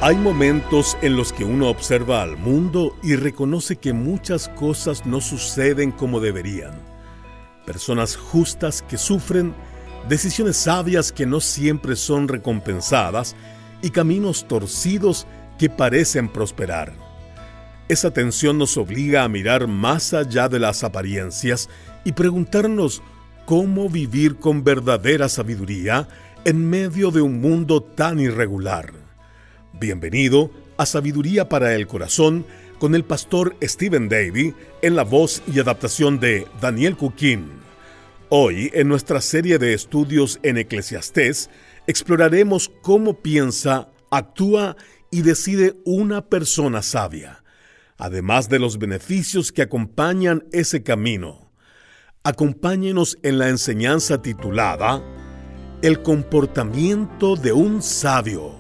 Hay momentos en los que uno observa al mundo y reconoce que muchas cosas no suceden como deberían. Personas justas que sufren, decisiones sabias que no siempre son recompensadas y caminos torcidos que parecen prosperar. Esa tensión nos obliga a mirar más allá de las apariencias y preguntarnos cómo vivir con verdadera sabiduría en medio de un mundo tan irregular. Bienvenido a Sabiduría para el Corazón con el pastor Stephen Davey en la voz y adaptación de Daniel Cuquín. Hoy, en nuestra serie de estudios en Eclesiastés, exploraremos cómo piensa, actúa y decide una persona sabia, además de los beneficios que acompañan ese camino. Acompáñenos en la enseñanza titulada El comportamiento de un sabio.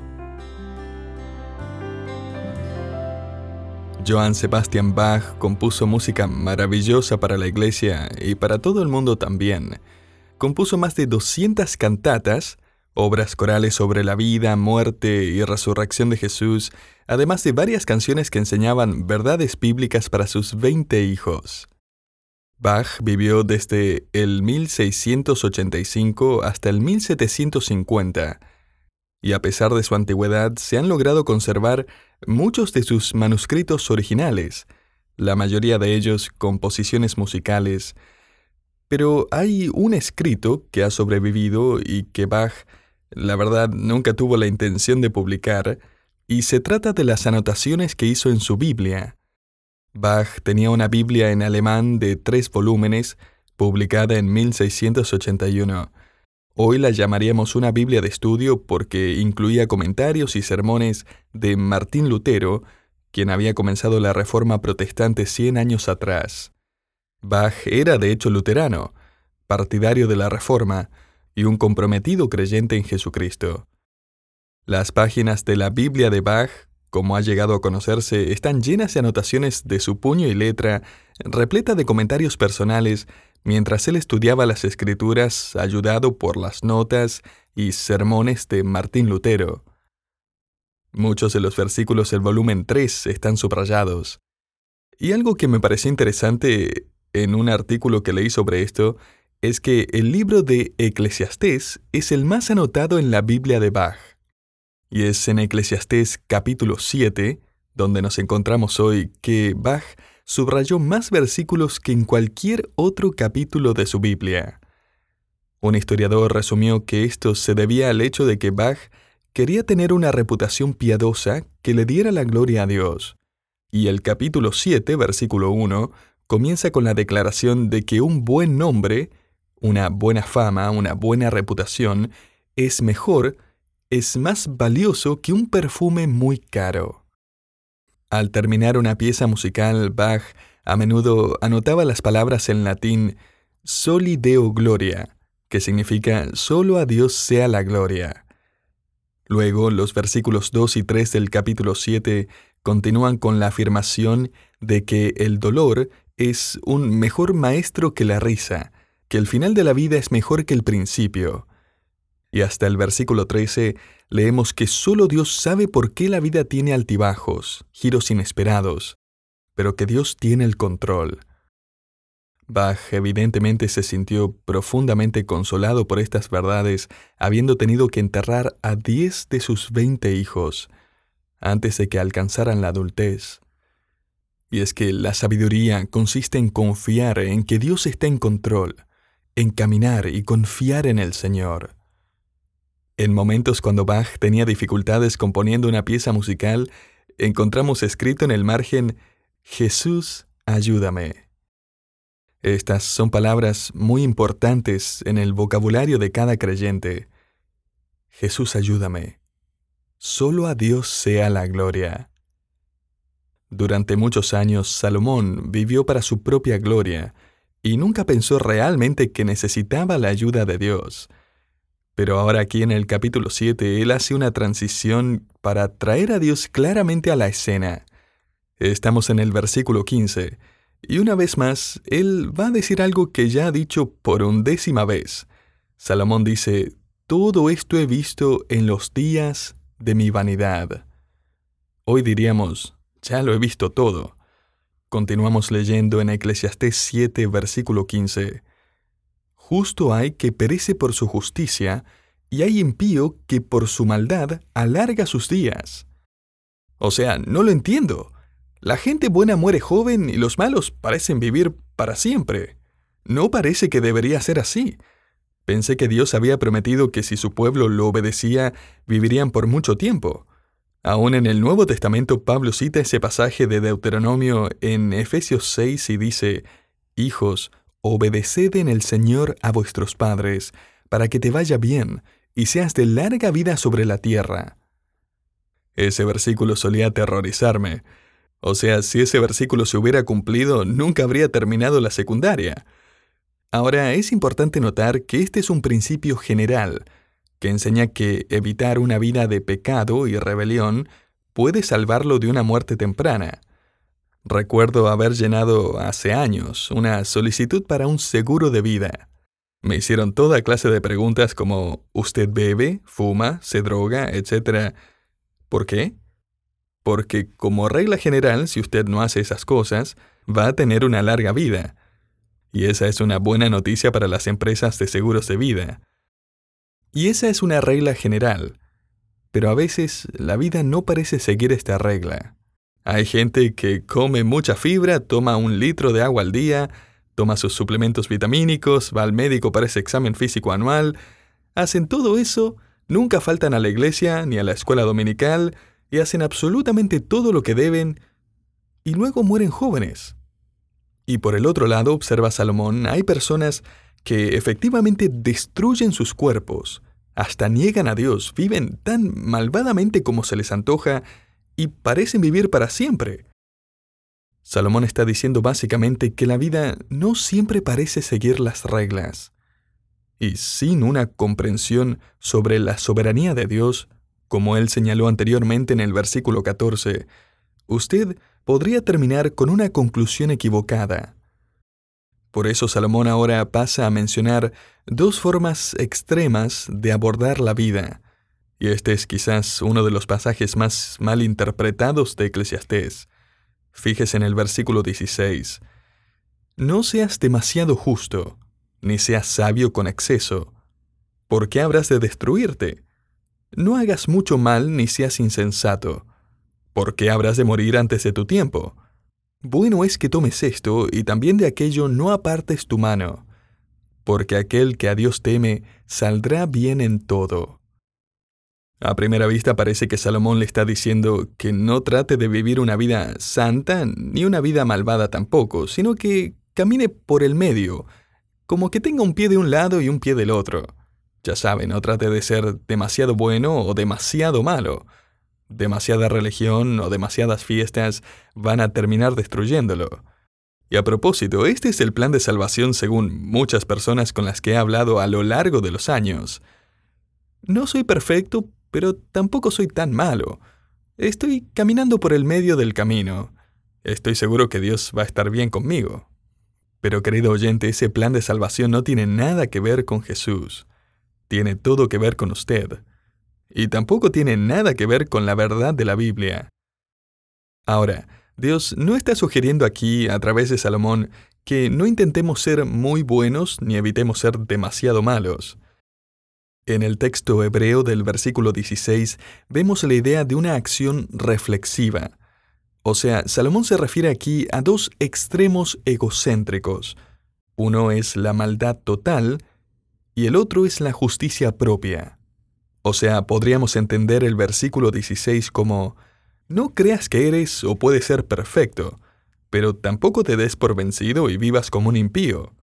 Johann Sebastian Bach compuso música maravillosa para la iglesia y para todo el mundo también. Compuso más de 200 cantatas, obras corales sobre la vida, muerte y resurrección de Jesús, además de varias canciones que enseñaban verdades bíblicas para sus 20 hijos. Bach vivió desde el 1685 hasta el 1750, y a pesar de su antigüedad se han logrado conservar muchos de sus manuscritos originales, la mayoría de ellos composiciones musicales, pero hay un escrito que ha sobrevivido y que Bach, la verdad, nunca tuvo la intención de publicar, y se trata de las anotaciones que hizo en su Biblia. Bach tenía una Biblia en alemán de 3 volúmenes, publicada en 1681. Hoy la llamaríamos una Biblia de estudio porque incluía comentarios y sermones de Martín Lutero, quien había comenzado la Reforma Protestante 100 años atrás. Bach era de hecho luterano, partidario de la Reforma y un comprometido creyente en Jesucristo. Las páginas de la Biblia de Bach, como ha llegado a conocerse, están llenas de anotaciones de su puño y letra, repleta de comentarios personales, mientras él estudiaba las Escrituras, ayudado por las notas y sermones de Martín Lutero. Muchos de los versículos del volumen 3 están subrayados. Y algo que me pareció interesante en un artículo que leí sobre esto es que el libro de Eclesiastés es el más anotado en la Biblia de Bach. Y es en Eclesiastés capítulo 7, donde nos encontramos hoy, que Bach subrayó más versículos que en cualquier otro capítulo de su Biblia. Un historiador resumió que esto se debía al hecho de que Bach quería tener una reputación piadosa que le diera la gloria a Dios. Y el capítulo 7, versículo 1, comienza con la declaración de que un buen nombre, una buena fama, una buena reputación, es mejor, es más valioso que un perfume muy caro. Al terminar una pieza musical, Bach a menudo anotaba las palabras en latín «Soli Deo Gloria», que significa «Solo a Dios sea la gloria». Luego, los versículos 2 y 3 del capítulo 7 continúan con la afirmación de que el dolor es un mejor maestro que la risa, que el final de la vida es mejor que el principio. Y hasta el versículo 13 leemos que solo Dios sabe por qué la vida tiene altibajos, giros inesperados, pero que Dios tiene el control. Bach evidentemente se sintió profundamente consolado por estas verdades, habiendo tenido que enterrar a 10 de sus 20 hijos, antes de que alcanzaran la adultez. Y es que la sabiduría consiste en confiar en que Dios está en control, en caminar y confiar en el Señor. En momentos cuando Bach tenía dificultades componiendo una pieza musical, encontramos escrito en el margen, «Jesús, ayúdame». Estas son palabras muy importantes en el vocabulario de cada creyente. Jesús, ayúdame. Solo a Dios sea la gloria. Durante muchos años, Salomón vivió para su propia gloria y nunca pensó realmente que necesitaba la ayuda de Dios. Pero ahora aquí en el capítulo 7, él hace una transición para traer a Dios claramente a la escena. Estamos en el versículo 15, y una vez más, él va a decir algo que ya ha dicho por 11ª vez. Salomón dice, «Todo esto he visto en los días de mi vanidad». Hoy diríamos, ya lo he visto todo. Continuamos leyendo en Eclesiastés 7, versículo 15. Justo hay que perece por su justicia, y hay impío que por su maldad alarga sus días. O sea, no lo entiendo. La gente buena muere joven y los malos parecen vivir para siempre. No parece que debería ser así. Pensé que Dios había prometido que si su pueblo lo obedecía, vivirían por mucho tiempo. Aún en el Nuevo Testamento, Pablo cita ese pasaje de Deuteronomio en Efesios 6 y dice, «Hijos, obedeced en el Señor a vuestros padres, para que te vaya bien y seas de larga vida sobre la tierra». Ese versículo solía aterrorizarme. O sea, si ese versículo se hubiera cumplido, nunca habría terminado la secundaria. Ahora, es importante notar que este es un principio general, que enseña que evitar una vida de pecado y rebelión puede salvarlo de una muerte temprana. Recuerdo haber llenado hace años una solicitud para un seguro de vida. Me hicieron toda clase de preguntas como ¿usted bebe, fuma, se droga, etcétera? ¿Por qué? Porque como regla general, si usted no hace esas cosas, va a tener una larga vida. Y esa es una buena noticia para las empresas de seguros de vida. Y esa es una regla general. Pero a veces la vida no parece seguir esta regla. Hay gente que come mucha fibra, toma 1 litro de agua al día, toma sus suplementos vitamínicos, va al médico para ese examen físico anual, hacen todo eso, nunca faltan a la iglesia ni a la escuela dominical y hacen absolutamente todo lo que deben y luego mueren jóvenes. Y por el otro lado, observa Salomón, hay personas que efectivamente destruyen sus cuerpos, hasta niegan a Dios, viven tan malvadamente como se les antoja y parecen vivir para siempre. Salomón está diciendo básicamente que la vida no siempre parece seguir las reglas. Y sin una comprensión sobre la soberanía de Dios, como él señaló anteriormente en el versículo 14, usted podría terminar con una conclusión equivocada. Por eso Salomón ahora pasa a mencionar 2 formas extremas de abordar la vida, y este es quizás uno de los pasajes más mal interpretados de Eclesiastés. Fíjese en el versículo 16. «No seas demasiado justo, ni seas sabio con exceso. ¿Por qué habrás de destruirte? No hagas mucho mal ni seas insensato. ¿Por qué habrás de morir antes de tu tiempo? Bueno es que tomes esto y también de aquello no apartes tu mano, porque aquel que a Dios teme saldrá bien en todo». A primera vista parece que Salomón le está diciendo que no trate de vivir una vida santa ni una vida malvada tampoco, sino que camine por el medio, como que tenga un pie de un lado y un pie del otro. Ya sabe, no trate de ser demasiado bueno o demasiado malo. Demasiada religión o demasiadas fiestas van a terminar destruyéndolo. Y a propósito, este es el plan de salvación según muchas personas con las que he hablado a lo largo de los años. No soy perfecto, pero tampoco soy tan malo. Estoy caminando por el medio del camino. Estoy seguro que Dios va a estar bien conmigo. Pero querido oyente, ese plan de salvación no tiene nada que ver con Jesús. Tiene todo que ver con usted. Y tampoco tiene nada que ver con la verdad de la Biblia. Ahora, Dios no está sugiriendo aquí, a través de Salomón, que no intentemos ser muy buenos ni evitemos ser demasiado malos. En el texto hebreo del versículo 16 vemos la idea de una acción reflexiva. O sea, Salomón se refiere aquí a 2 extremos egocéntricos. Uno es la maldad total y el otro es la justicia propia. O sea, podríamos entender el versículo 16 como: no creas que eres o puedes ser perfecto, pero tampoco te des por vencido y vivas como un impío.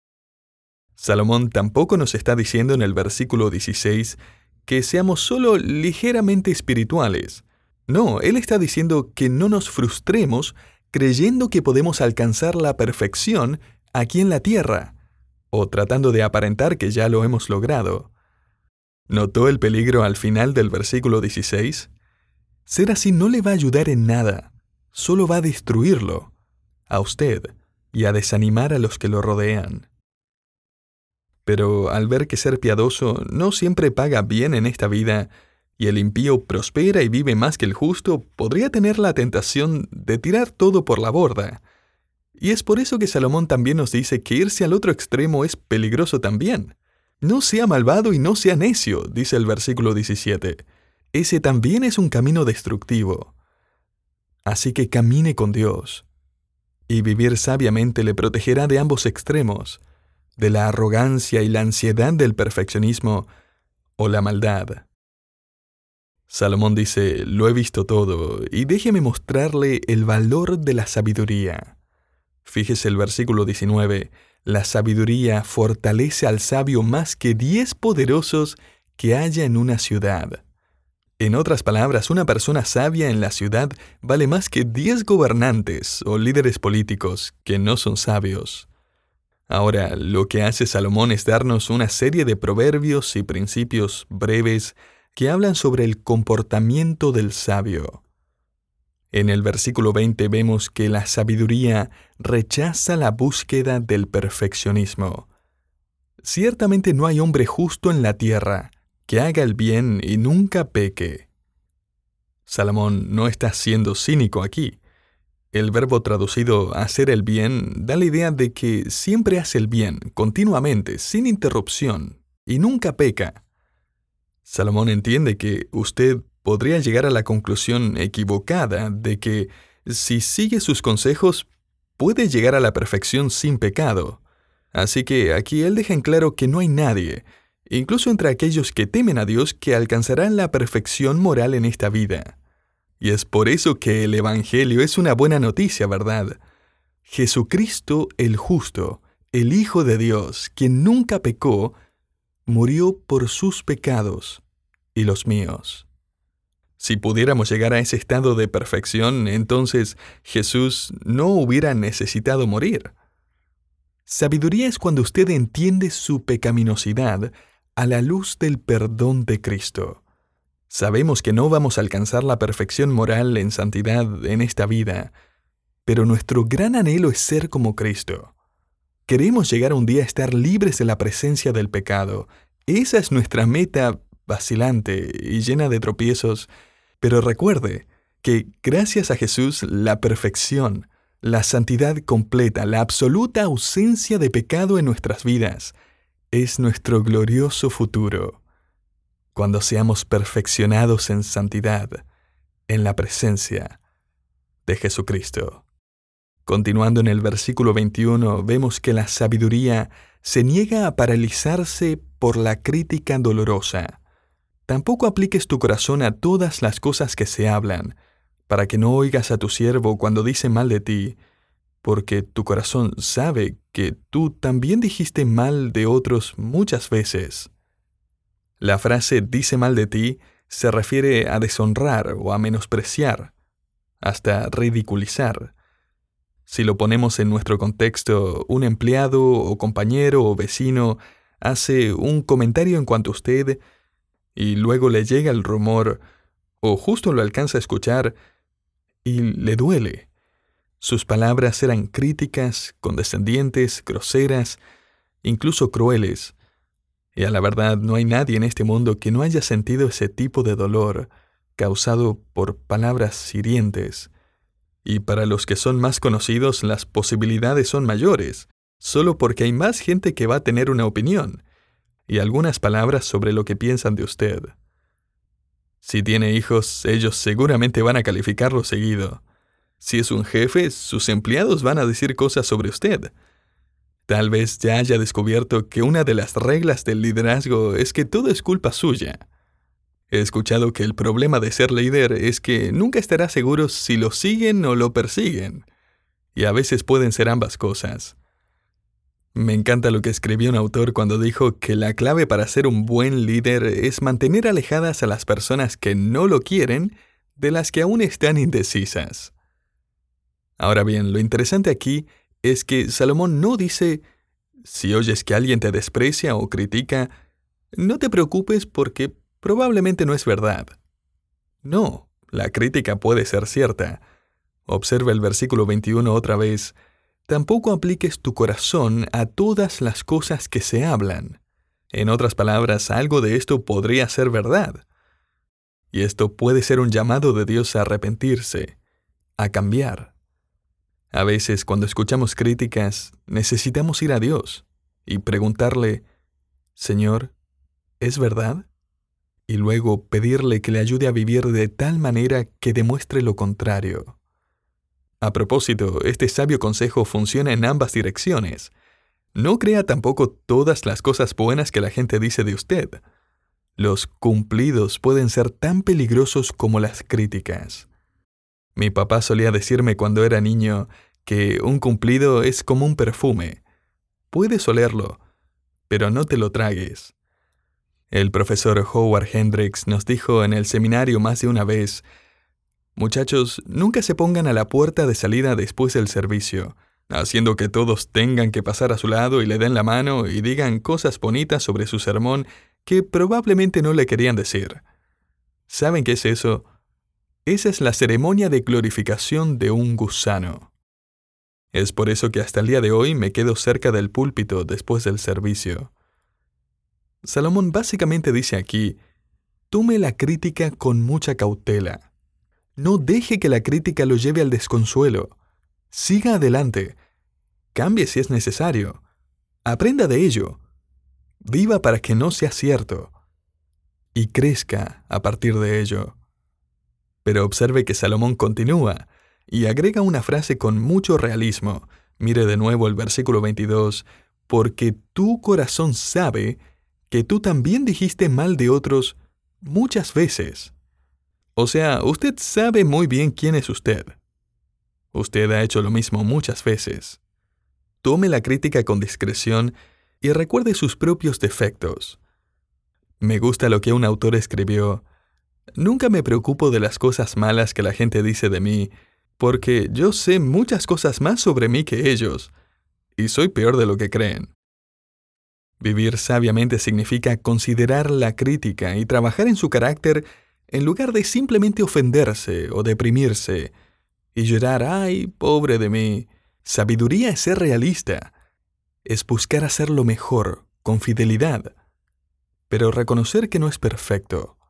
Salomón tampoco nos está diciendo en el versículo 16 que seamos solo ligeramente espirituales. No, él está diciendo que no nos frustremos creyendo que podemos alcanzar la perfección aquí en la tierra, o tratando de aparentar que ya lo hemos logrado. ¿Notó el peligro al final del versículo 16? Ser así no le va a ayudar en nada, solo va a destruirlo, a usted, y a desanimar a los que lo rodean. Pero al ver que ser piadoso no siempre paga bien en esta vida, y el impío prospera y vive más que el justo, podría tener la tentación de tirar todo por la borda. Y es por eso que Salomón también nos dice que irse al otro extremo es peligroso también. No sea malvado y no sea necio, dice el versículo 17. Ese también es un camino destructivo. Así que camine con Dios. Y vivir sabiamente le protegerá de ambos extremos, de la arrogancia y la ansiedad del perfeccionismo o la maldad. Salomón dice, lo he visto todo, y déjeme mostrarle el valor de la sabiduría. Fíjese el versículo 19, la sabiduría fortalece al sabio más que 10 poderosos que haya en una ciudad. En otras palabras, una persona sabia en la ciudad vale más que 10 gobernantes o líderes políticos que no son sabios. Ahora, lo que hace Salomón es darnos una serie de proverbios y principios breves que hablan sobre el comportamiento del sabio. En el versículo 20 vemos que la sabiduría rechaza la búsqueda del perfeccionismo. Ciertamente no hay hombre justo en la tierra que haga el bien y nunca peque. Salomón no está siendo cínico aquí. El verbo traducido hacer el bien da la idea de que siempre hace el bien, continuamente, sin interrupción, y nunca peca. Salomón entiende que usted podría llegar a la conclusión equivocada de que, si sigue sus consejos, puede llegar a la perfección sin pecado. Así que aquí él deja en claro que no hay nadie, incluso entre aquellos que temen a Dios, que alcanzarán la perfección moral en esta vida. Y es por eso que el Evangelio es una buena noticia, ¿verdad? Jesucristo el justo, el Hijo de Dios, quien nunca pecó, murió por sus pecados y los míos. Si pudiéramos llegar a ese estado de perfección, entonces Jesús no hubiera necesitado morir. Sabiduría es cuando usted entiende su pecaminosidad a la luz del perdón de Cristo. Sabemos que no vamos a alcanzar la perfección moral en santidad en esta vida, pero nuestro gran anhelo es ser como Cristo. Queremos llegar un día a estar libres de la presencia del pecado. Esa es nuestra meta vacilante y llena de tropiezos, pero recuerde que gracias a Jesús la perfección, la santidad completa, la absoluta ausencia de pecado en nuestras vidas es nuestro glorioso futuro. Cuando seamos perfeccionados en santidad, en la presencia de Jesucristo. Continuando en el versículo 21, vemos que la sabiduría se niega a paralizarse por la crítica dolorosa. Tampoco apliques tu corazón a todas las cosas que se hablan, para que no oigas a tu siervo cuando dice mal de ti, porque tu corazón sabe que tú también dijiste mal de otros muchas veces. La frase dice mal de ti se refiere a deshonrar o a menospreciar, hasta ridiculizar. Si lo ponemos en nuestro contexto, un empleado o compañero o vecino hace un comentario en cuanto a usted y luego le llega el rumor o justo lo alcanza a escuchar y le duele. Sus palabras eran críticas, condescendientes, groseras, incluso crueles. Y a la verdad no hay nadie en este mundo que no haya sentido ese tipo de dolor causado por palabras hirientes. Y para los que son más conocidos, las posibilidades son mayores, solo porque hay más gente que va a tener una opinión y algunas palabras sobre lo que piensan de usted. Si tiene hijos, ellos seguramente van a calificarlo seguido. Si es un jefe, sus empleados van a decir cosas sobre usted. Tal vez ya haya descubierto que una de las reglas del liderazgo es que todo es culpa suya. He escuchado que el problema de ser líder es que nunca estará seguro si lo siguen o lo persiguen. Y a veces pueden ser ambas cosas. Me encanta lo que escribió un autor cuando dijo que la clave para ser un buen líder es mantener alejadas a las personas que no lo quieren de las que aún están indecisas. Ahora bien, lo interesante aquí es que Salomón no dice, si oyes que alguien te desprecia o critica, no te preocupes porque probablemente no es verdad. No, la crítica puede ser cierta. Observa el versículo 21 otra vez. Tampoco apliques tu corazón a todas las cosas que se hablan. En otras palabras, algo de esto podría ser verdad. Y esto puede ser un llamado de Dios a arrepentirse, a cambiar. A veces, cuando escuchamos críticas, necesitamos ir a Dios y preguntarle, Señor, ¿es verdad? Y luego pedirle que le ayude a vivir de tal manera que demuestre lo contrario. A propósito, este sabio consejo funciona en ambas direcciones. No crea tampoco todas las cosas buenas que la gente dice de usted. Los cumplidos pueden ser tan peligrosos como las críticas. Mi papá solía decirme cuando era niño que un cumplido es como un perfume. Puedes olerlo, pero no te lo tragues. El profesor Howard Hendricks nos dijo en el seminario más de una vez, muchachos, nunca se pongan a la puerta de salida después del servicio, haciendo que todos tengan que pasar a su lado y le den la mano y digan cosas bonitas sobre su sermón que probablemente no le querían decir. ¿Saben qué es eso? Esa es la ceremonia de glorificación de un gusano. Es por eso que hasta el día de hoy me quedo cerca del púlpito después del servicio. Salomón básicamente dice aquí, tome la crítica con mucha cautela. No deje que la crítica lo lleve al desconsuelo. Siga adelante. Cambie si es necesario. Aprenda de ello. Viva para que no sea cierto. Y crezca a partir de ello. Pero observe que Salomón continúa y agrega una frase con mucho realismo. Mire de nuevo el versículo 22. Porque tu corazón sabe que tú también dijiste mal de otros muchas veces. O sea, usted sabe muy bien quién es usted. Usted ha hecho lo mismo muchas veces. Tome la crítica con discreción y recuerde sus propios defectos. Me gusta lo que un autor escribió. Nunca me preocupo de las cosas malas que la gente dice de mí, porque yo sé muchas cosas más sobre mí que ellos, y soy peor de lo que creen. Vivir sabiamente significa considerar la crítica y trabajar en su carácter en lugar de simplemente ofenderse o deprimirse y llorar, ¡ay, pobre de mí! Sabiduría es ser realista, es buscar hacerlo mejor, con fidelidad, pero reconocer que no es perfecto.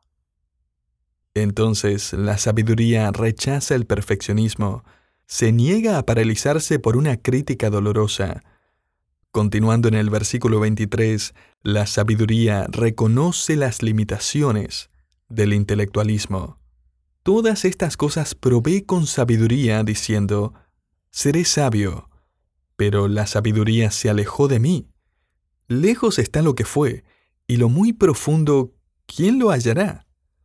Entonces, la sabiduría rechaza el perfeccionismo, se niega a paralizarse por una crítica dolorosa. Continuando en el versículo 23, la sabiduría reconoce las limitaciones del intelectualismo. Todas estas cosas probé con sabiduría, diciendo, seré sabio, pero la sabiduría se alejó de mí. Lejos está lo que fue, y lo muy profundo, ¿quién lo hallará?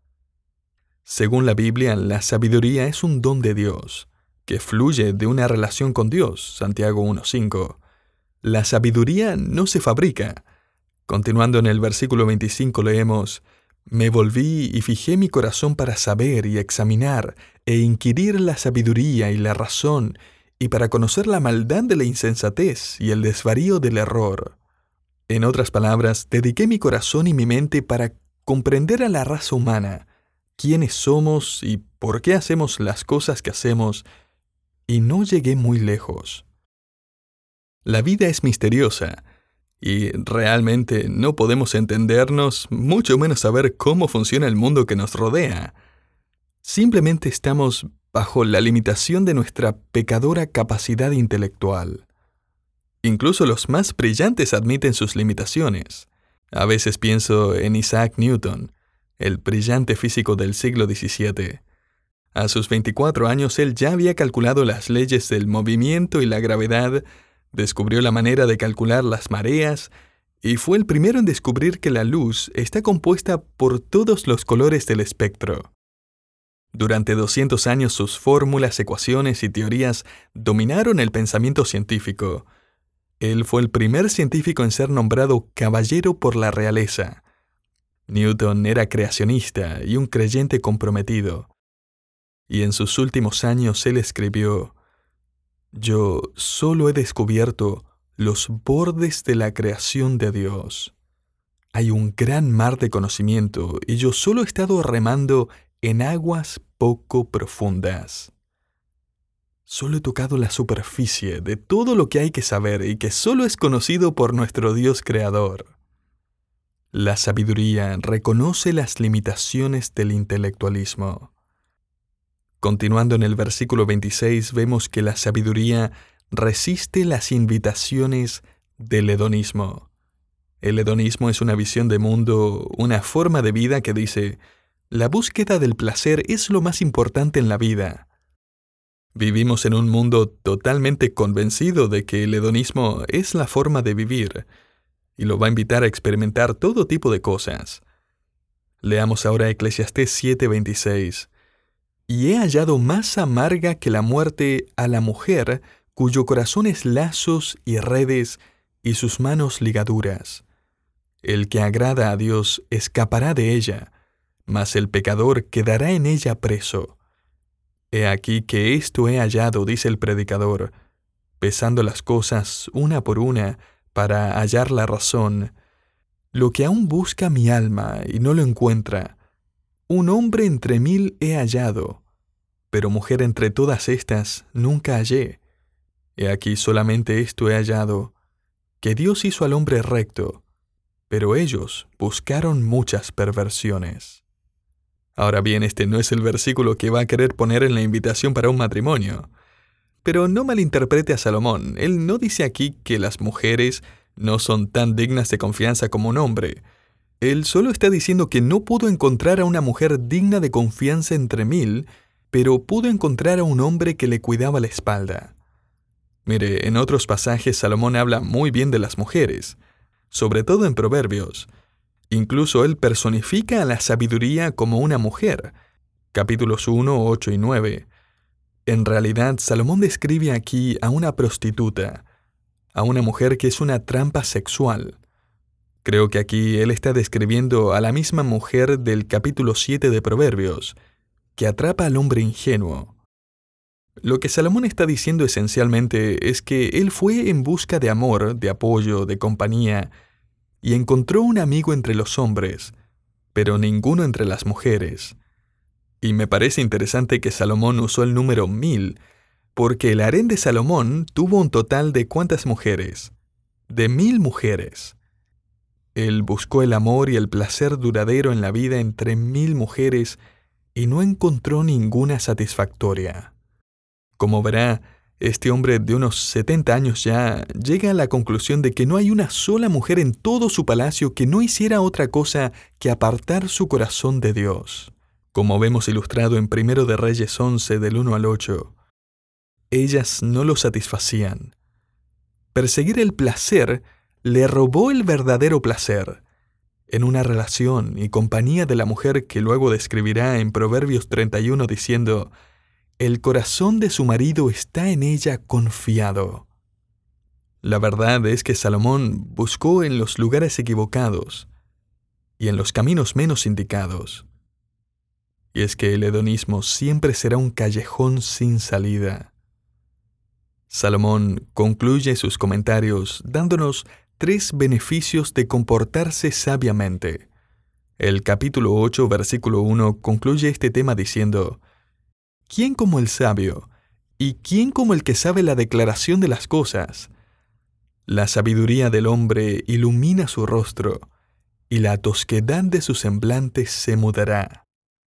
Según la Biblia, la sabiduría es un don de Dios, que fluye de una relación con Dios, Santiago 1:5. La sabiduría no se fabrica. Continuando en el versículo 25 leemos, me volví y fijé mi corazón para saber y examinar e inquirir la sabiduría y la razón, y para conocer la maldad de la insensatez y el desvarío del error. En otras palabras, dediqué mi corazón y mi mente para comprender a la raza humana, quiénes somos y por qué hacemos las cosas que hacemos, y no llegué muy lejos. La vida es misteriosa, y realmente no podemos entendernos, mucho menos saber cómo funciona el mundo que nos rodea. Simplemente estamos bajo la limitación de nuestra pecadora capacidad intelectual. Incluso los más brillantes admiten sus limitaciones. A veces pienso en Isaac Newton, el brillante físico del siglo XVII. A sus 24 años él ya había calculado las leyes del movimiento y la gravedad, descubrió la manera de calcular las mareas y fue el primero en descubrir que la luz está compuesta por todos los colores del espectro. Durante 200 años sus fórmulas, ecuaciones y teorías dominaron el pensamiento científico. Él fue el primer científico en ser nombrado caballero por la realeza. Newton era creacionista y un creyente comprometido. Y en sus últimos años él escribió, yo solo he descubierto los bordes de la creación de Dios. Hay un gran mar de conocimiento y yo solo he estado remando en aguas poco profundas. Solo he tocado la superficie de todo lo que hay que saber y que solo es conocido por nuestro Dios creador. La sabiduría reconoce las limitaciones del intelectualismo. Continuando en el versículo 26, vemos que la sabiduría resiste las invitaciones del hedonismo. El hedonismo es una visión de mundo, una forma de vida que dice, la búsqueda del placer es lo más importante en la vida. Vivimos en un mundo totalmente convencido de que el hedonismo es la forma de vivir, y lo va a invitar a experimentar todo tipo de cosas. Leamos ahora Eclesiastés 7:26. Y he hallado más amarga que la muerte a la mujer, cuyo corazón es lazos y redes, y sus manos ligaduras. El que agrada a Dios escapará de ella, mas el pecador quedará en ella preso. He aquí que esto he hallado, dice el predicador, pesando las cosas una por una para hallar la razón, lo que aún busca mi alma y no lo encuentra. Un hombre entre 1000 he hallado, pero mujer entre todas estas nunca hallé. He aquí solamente esto he hallado, que Dios hizo al hombre recto, pero ellos buscaron muchas perversiones. Ahora bien, este no es el versículo que va a querer poner en la invitación para un matrimonio. Pero no malinterprete a Salomón. Él no dice aquí que las mujeres no son tan dignas de confianza como un hombre. Él solo está diciendo que no pudo encontrar a una mujer digna de confianza entre 1000, pero pudo encontrar a un hombre que le cuidaba la espalda. Mire, en otros pasajes Salomón habla muy bien de las mujeres, sobre todo en Proverbios. Incluso él personifica a la sabiduría como una mujer. Capítulos 1, 8 y 9. En realidad, Salomón describe aquí a una prostituta, a una mujer que es una trampa sexual. Creo que aquí él está describiendo a la misma mujer del capítulo 7 de Proverbios, que atrapa al hombre ingenuo. Lo que Salomón está diciendo esencialmente es que él fue en busca de amor, de apoyo, de compañía, y encontró un amigo entre los hombres, pero ninguno entre las mujeres. Y me parece interesante que Salomón usó el número 1000, porque el harén de Salomón tuvo un total de ¿cuántas mujeres? De 1000 mujeres. Él buscó el amor y el placer duradero en la vida entre 1000 mujeres y no encontró ninguna satisfactoria. Como verá, este hombre de unos 70 años ya llega a la conclusión de que no hay una sola mujer en todo su palacio que no hiciera otra cosa que apartar su corazón de Dios. Como vemos ilustrado en 1 de Reyes 11, del 1 al 8. Ellas no lo satisfacían. Perseguir el placer le robó el verdadero placer. En una relación y compañía de la mujer que luego describirá en Proverbios 31 diciendo, el corazón de su marido está en ella confiado. La verdad es que Salomón buscó en los lugares equivocados y en los caminos menos indicados. Y es que el hedonismo siempre será un callejón sin salida. Salomón concluye sus comentarios dándonos 3 beneficios de comportarse sabiamente. El capítulo 8, versículo 1 concluye este tema diciendo, ¿quién como el sabio? ¿Y quién como el que sabe la declaración de las cosas? La sabiduría del hombre ilumina su rostro, y la tosquedad de su semblante se mudará.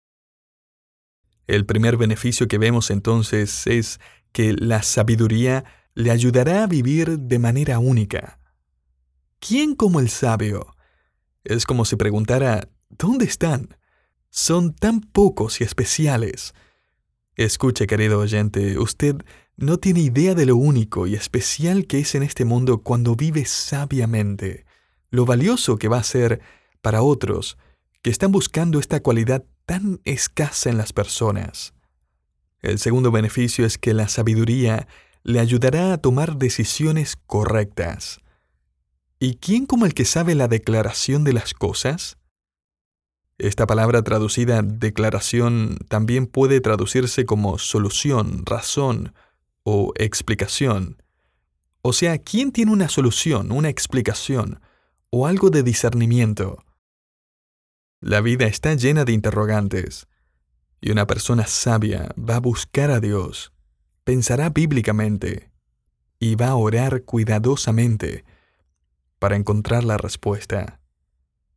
El primer beneficio que vemos entonces es que la sabiduría le ayudará a vivir de manera única. ¿Quién como el sabio? Es como si preguntara, ¿dónde están? Son tan pocos y especiales. Escuche, querido oyente, usted no tiene idea de lo único y especial que es en este mundo cuando vive sabiamente, lo valioso que va a ser para otros que están buscando esta cualidad tan escasa en las personas. El segundo beneficio es que la sabiduría le ayudará a tomar decisiones correctas. ¿Y quién como el que sabe la declaración de las cosas? Esta palabra traducida declaración también puede traducirse como solución, razón o explicación. O sea, ¿quién tiene una solución, una explicación o algo de discernimiento? La vida está llena de interrogantes, y una persona sabia va a buscar a Dios, pensará bíblicamente y va a orar cuidadosamente para encontrar la respuesta.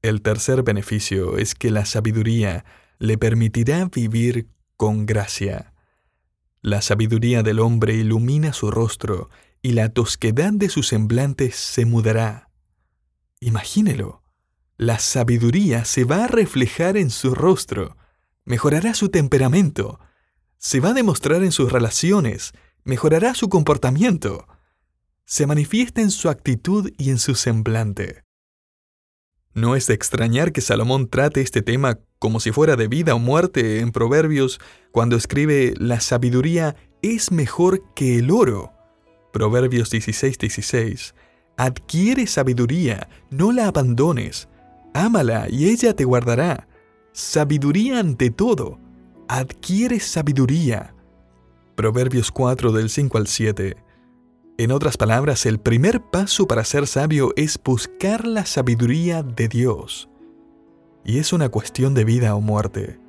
El tercer beneficio es que la sabiduría le permitirá vivir con gracia. La sabiduría del hombre ilumina su rostro y la tosquedad de su semblante se mudará. Imagínelo. La sabiduría se va a reflejar en su rostro, mejorará su temperamento, se va a demostrar en sus relaciones, mejorará su comportamiento, se manifiesta en su actitud y en su semblante. No es de extrañar que Salomón trate este tema como si fuera de vida o muerte en Proverbios cuando escribe: la sabiduría es mejor que el oro. Proverbios 16:16. Adquiere sabiduría, no la abandones. Ámala y ella te guardará. Sabiduría ante todo. Adquiere sabiduría. Proverbios 4 del 5 al 7. En otras palabras, el primer paso para ser sabio es buscar la sabiduría de Dios. Y es una cuestión de vida o muerte.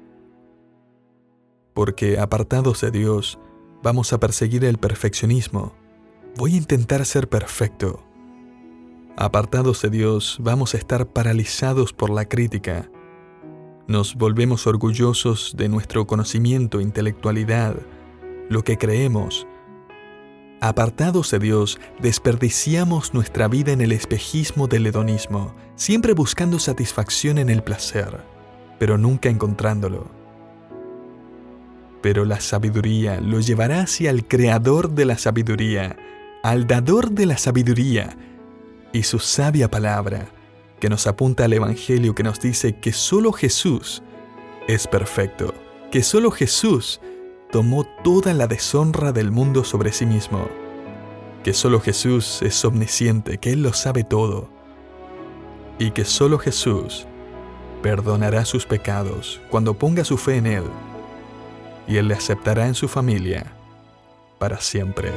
Porque apartados de Dios, vamos a perseguir el perfeccionismo. Voy a intentar ser perfecto. Apartados de Dios, vamos a estar paralizados por la crítica. Nos volvemos orgullosos de nuestro conocimiento, intelectualidad, lo que creemos. Apartados de Dios, desperdiciamos nuestra vida en el espejismo del hedonismo, siempre buscando satisfacción en el placer, pero nunca encontrándolo. Pero la sabiduría lo llevará hacia el creador de la sabiduría, al dador de la sabiduría, y su sabia palabra, que nos apunta al Evangelio, que nos dice que solo Jesús es perfecto, que solo Jesús tomó toda la deshonra del mundo sobre sí mismo, que solo Jesús es omnisciente, que Él lo sabe todo, y que solo Jesús perdonará sus pecados cuando ponga su fe en Él, y Él le aceptará en su familia para siempre.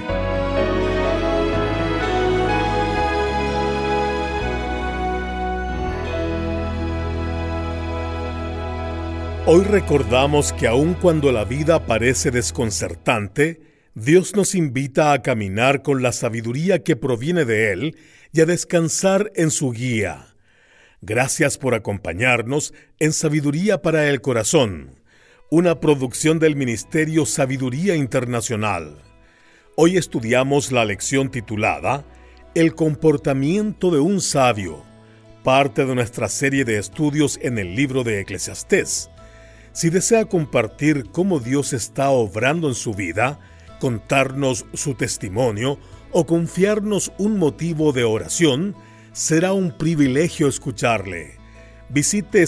Hoy recordamos que aun cuando la vida parece desconcertante, Dios nos invita a caminar con la sabiduría que proviene de Él y a descansar en su guía. Gracias por acompañarnos en Sabiduría para el Corazón, una producción del Ministerio Sabiduría Internacional. Hoy estudiamos la lección titulada El comportamiento de un sabio, parte de nuestra serie de estudios en el libro de Eclesiastés. Si desea compartir cómo Dios está obrando en su vida, contarnos su testimonio o confiarnos un motivo de oración, será un privilegio escucharle. Visite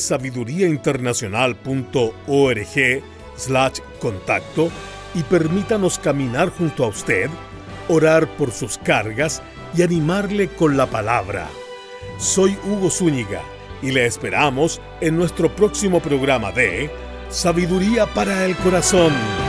sabiduriainternacional.org/contacto y permítanos caminar junto a usted, orar por sus cargas y animarle con la palabra. Soy Hugo Zúñiga y le esperamos en nuestro próximo programa de Sabiduría para el Corazón.